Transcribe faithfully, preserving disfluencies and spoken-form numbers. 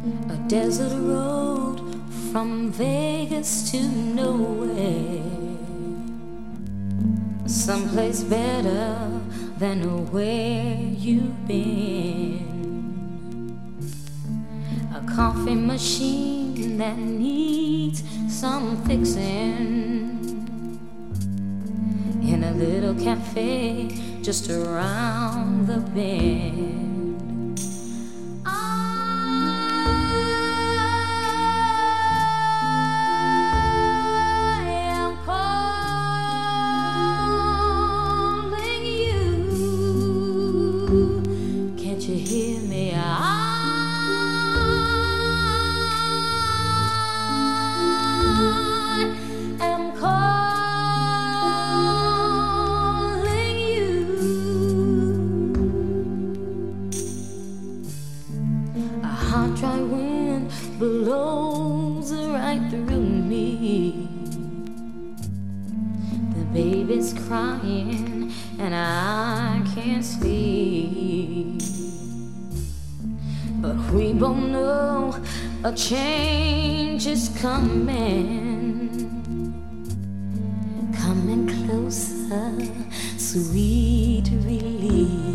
A desert road from Vegas to nowhere, someplace better than where you've been. A coffee machine that needs some fixing in a little cafe just around the bend. You hear me? I am calling you. A hot, dry wind blows right through me. The baby's crying and I can't sleep. But we both know a change is coming, coming closer, sweet relief.